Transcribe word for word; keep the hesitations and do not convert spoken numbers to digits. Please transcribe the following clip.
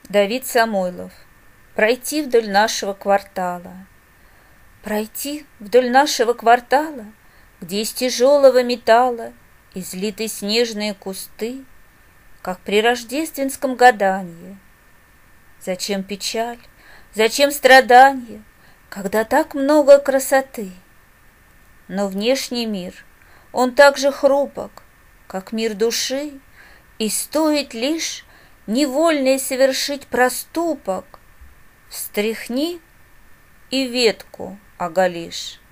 Давид Самойлов. Пройти вдоль нашего квартала. Пройти вдоль нашего квартала, где из тяжелого металла излиты снежные кусты, как при рождественском гаданье. Зачем печаль, зачем страдания, когда так много красоты? Но внешний мир, он так же хрупок, как мир души, и стоит лишь невольно совершить проступок, встряхни и ветку оголишь.